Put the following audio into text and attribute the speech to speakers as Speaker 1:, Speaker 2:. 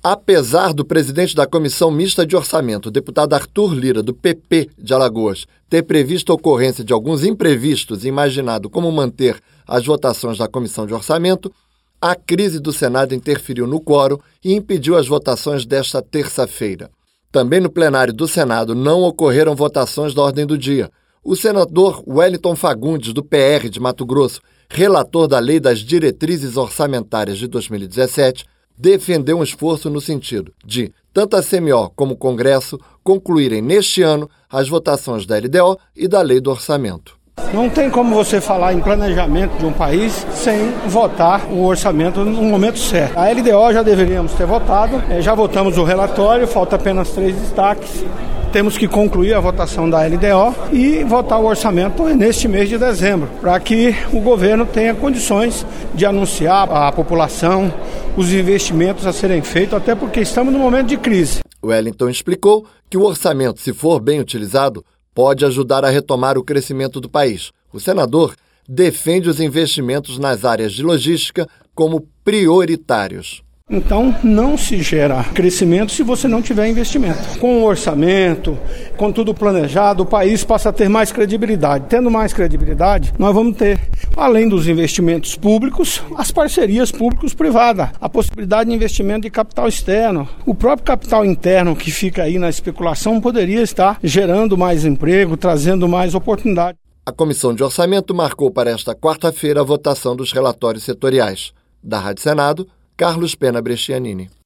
Speaker 1: Apesar do presidente da Comissão Mista de Orçamento, o deputado Arthur Lira, do PP de Alagoas, ter previsto a ocorrência de alguns imprevistos e imaginado como manter as votações da Comissão de Orçamento, a crise do Senado interferiu no quórum e impediu as votações desta terça-feira. Também no plenário do Senado não ocorreram votações da ordem do dia. O senador Wellington Fagundes, do PR de Mato Grosso, relator da Lei das Diretrizes Orçamentárias de 2017, defendeu um esforço no sentido de, tanto a CMO como o Congresso, concluírem neste ano as votações da LDO e da Lei do Orçamento.
Speaker 2: Não tem como você falar em planejamento de um país sem votar o orçamento no momento certo. A LDO já deveríamos ter votado, já votamos o relatório, falta apenas 3 destaques. Temos que concluir a votação da LDO e votar o orçamento neste mês de dezembro, para que o governo tenha condições de anunciar à população os investimentos a serem feitos, até porque estamos num momento de crise.
Speaker 1: Wellington explicou que o orçamento, se for bem utilizado, pode ajudar a retomar o crescimento do país. O senador defende os investimentos nas áreas de logística como prioritários.
Speaker 2: Então, não se gera crescimento se você não tiver investimento. Com o orçamento, com tudo planejado, o país passa a ter mais credibilidade. Tendo mais credibilidade, nós vamos ter, além dos investimentos públicos, as parcerias públicos-privadas, a possibilidade de investimento de capital externo. O próprio capital interno que fica aí na especulação poderia estar gerando mais emprego, trazendo mais oportunidade.
Speaker 1: A Comissão de Orçamento marcou para esta quarta-feira a votação dos relatórios setoriais. Da Rádio Senado, Carlos Pena Brescianini.